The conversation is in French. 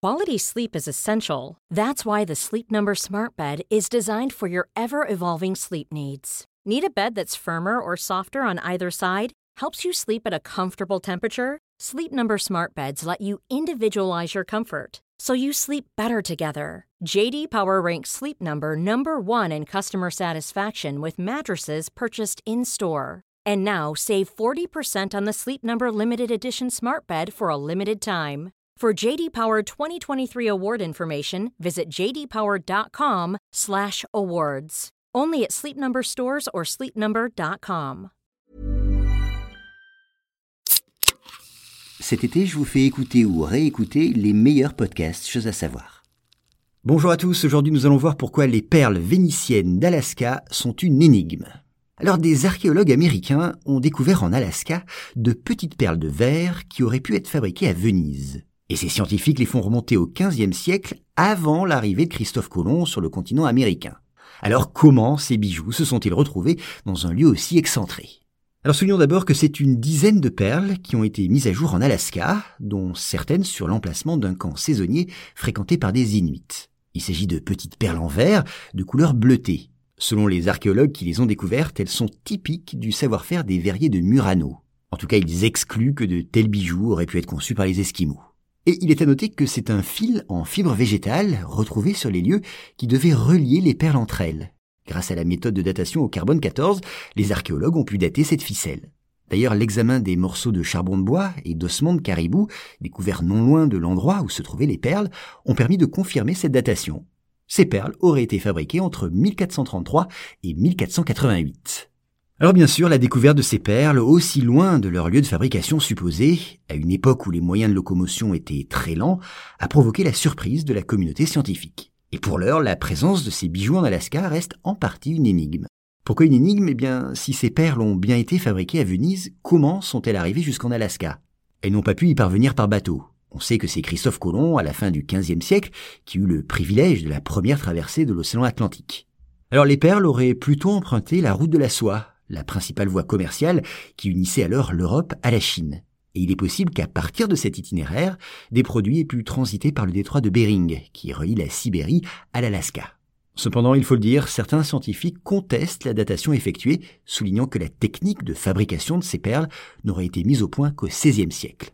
Quality sleep is essential. That's why the Sleep Number Smart Bed is designed for your ever-evolving sleep needs. Need a bed that's firmer or softer on either side? Helps you sleep at a comfortable temperature? Sleep Number Smart Beds let you individualize your comfort, so you sleep better together. J.D. Power ranks Sleep Number number one in customer satisfaction with mattresses purchased in-store. And now, save 40% on the Sleep Number Limited Edition Smart Bed for a limited time. For J.D. Power 2023 award information, visit jdpower.com/awards. Only at Sleep Number stores or sleepnumber.com. Cet été, je vous fais écouter ou réécouter les meilleurs podcasts Choses à savoir. Bonjour à tous, aujourd'hui nous allons voir pourquoi les perles vénitiennes d'Alaska sont une énigme. Alors des archéologues américains ont découvert en Alaska de petites perles de verre qui auraient pu être fabriquées à Venise. Et ces scientifiques les font remonter au XVe siècle avant l'arrivée de Christophe Colomb sur le continent américain. Alors comment ces bijoux se sont-ils retrouvés dans un lieu aussi excentré ? Alors soulignons d'abord que c'est une dizaine de perles qui ont été mises à jour en Alaska, dont certaines sur l'emplacement d'un camp saisonnier fréquenté par des Inuits. Il s'agit de petites perles en verre de couleur bleutée. Selon les archéologues qui les ont découvertes, elles sont typiques du savoir-faire des verriers de Murano. En tout cas, ils excluent que de tels bijoux auraient pu être conçus par les Esquimaux. Et il est à noter que c'est un fil en fibre végétale retrouvé sur les lieux qui devait relier les perles entre elles. Grâce à la méthode de datation au carbone 14, les archéologues ont pu dater cette ficelle. D'ailleurs, l'examen des morceaux de charbon de bois et d'ossements de caribou, découverts non loin de l'endroit où se trouvaient les perles, ont permis de confirmer cette datation. Ces perles auraient été fabriquées entre 1433 et 1488. Alors bien sûr, la découverte de ces perles, aussi loin de leur lieu de fabrication supposé, à une époque où les moyens de locomotion étaient très lents, a provoqué la surprise de la communauté scientifique. Et pour l'heure, la présence de ces bijoux en Alaska reste en partie une énigme. Pourquoi une énigme ? Eh bien, si ces perles ont bien été fabriquées à Venise, comment sont-elles arrivées jusqu'en Alaska ? Elles n'ont pas pu y parvenir par bateau. On sait que c'est Christophe Colomb, à la fin du XVe siècle, qui eut le privilège de la première traversée de l'océan Atlantique. Alors les perles auraient plutôt emprunté la route de la soie, la principale voie commerciale qui unissait alors l'Europe à la Chine. Et il est possible qu'à partir de cet itinéraire, des produits aient pu transiter par le détroit de Bering, qui relie la Sibérie à l'Alaska. Cependant, il faut le dire, certains scientifiques contestent la datation effectuée, soulignant que la technique de fabrication de ces perles n'aurait été mise au point qu'au XVIe siècle.